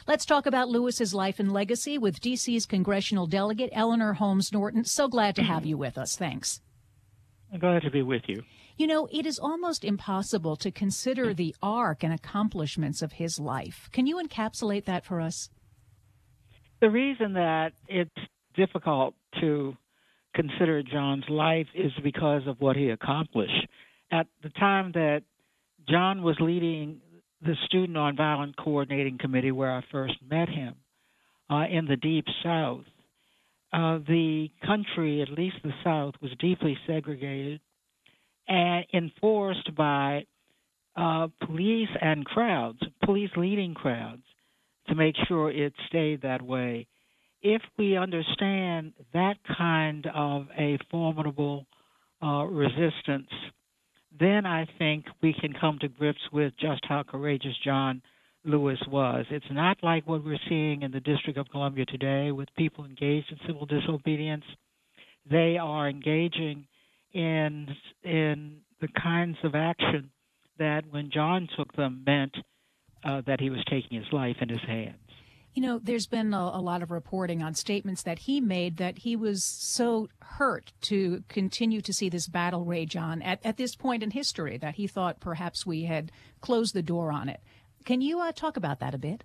Let's talk about Lewis's life and legacy with D.C.'s congressional delegate Eleanor Holmes Norton. So glad to have you with us. Thanks. I'm glad to be with you. You know, it is almost impossible to consider the arc and accomplishments of his life. Can you encapsulate that for us? The reason that it's difficult to consider John's life is because of what he accomplished. At the time that John was leading the Student Nonviolent Coordinating Committee, where I first met him, in the Deep South, the country, at least the South, was deeply segregated and enforced by police and crowds, police leading crowds, to make sure it stayed that way. If we understand that kind of a formidable resistance, then I think we can come to grips with just how courageous John Lewis was. It's not like what we're seeing in the District of Columbia today with people engaged in civil disobedience. They are engaging in the kinds of action that when John took them meant that he was taking his life in his hands. You know, there's been a lot of reporting on statements that he made that he was so hurt to continue to see this battle rage on at this point in history that he thought perhaps we had closed the door on it. Can you talk about that a bit?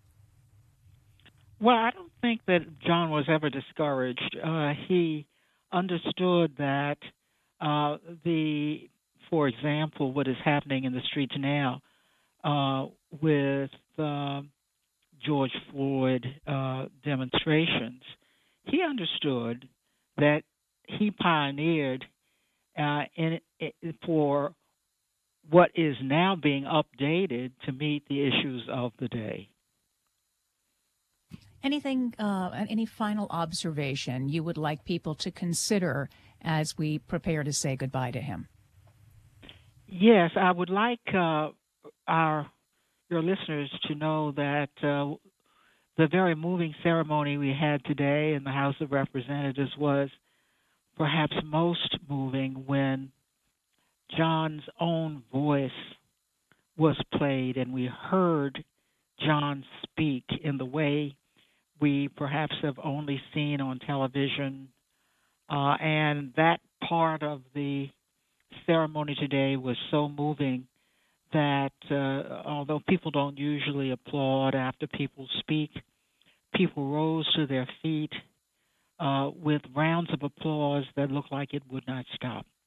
Well, I don't think that John was ever discouraged. He understood that for example, what is happening in the streets now with George Floyd demonstrations, he understood that he pioneered for what is now being updated to meet the issues of the day. Anything, any final observation you would like people to consider as we prepare to say goodbye to him? Yes, I would like your listeners to know that the very moving ceremony we had today in the House of Representatives was perhaps most moving when John's own voice was played and we heard John speak in the way we perhaps have only seen on television. And that part of the ceremony today was so moving that although people don't usually applaud after people speak, people rose to their feet with rounds of applause that looked like it would not stop.